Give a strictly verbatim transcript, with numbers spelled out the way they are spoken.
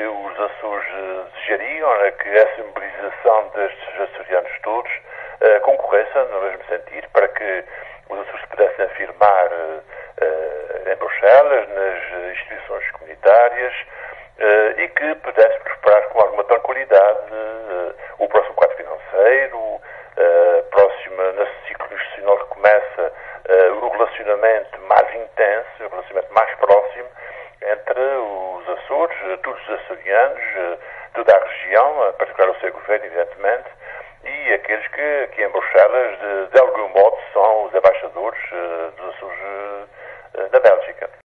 os Açores uh, desejariam, né, que essa mobilização destes açorianos todos uh, concorresse no mesmo sentido, para que os Açores pudessem afirmar uh, uh, em Bruxelas, nas instituições comunitárias, uh, e que pudesse prosperar com alguma tranquilidade uh, o próximo quadro financeiro, uh, próxima, nesse ciclo institucional que começa, uh, o relacionamento mais intenso, o relacionamento mais próximo entre os Açores, todos os açorianos, toda a região, em particular o seu governo, evidentemente, e aqueles que, que em Bruxelas, de, de algum modo, são os embaixadores dos Açores na Bélgica.